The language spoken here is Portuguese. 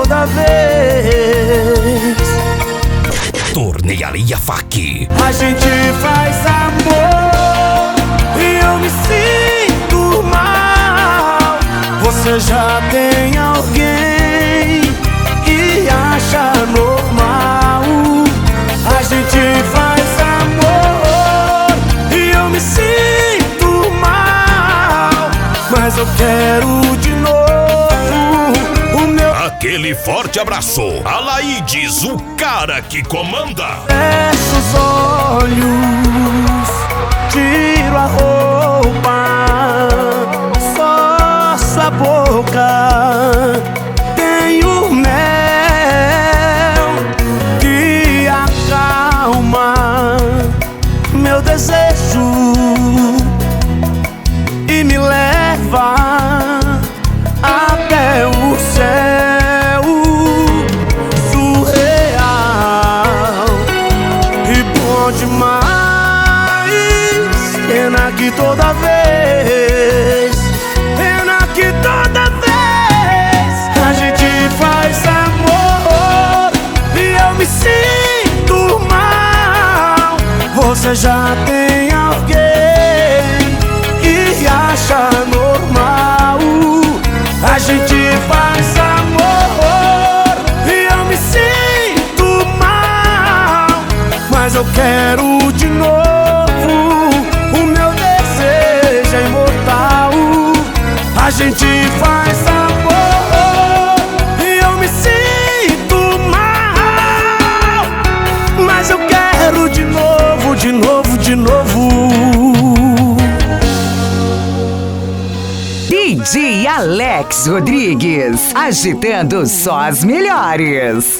toda vez. Tornearia Fac. A gente faz amor e eu me sinto mal. Você já tem alguém e acha normal. A gente faz amor e eu me sinto mal, mas eu quero de novo o meu. Aquele forte abraço. Alaides, o cara que comanda. Fecho os olhos, tiro a roupa, só sua boca tem o mel que acalma meu desejo e me leva até o céu surreal e bom demais. Pena que toda vez, pena que toda vez a gente faz amor e eu me sinto mal. Você já tem alguém e acha normal. A gente faz amor e eu me sinto mal, mas eu quero de novo. O meu desejo é imortal. A gente faz amor e eu me sinto mal, mas eu quero de novo, de novo, de novo. DJ Alex Rodrigues, agitando só as melhores.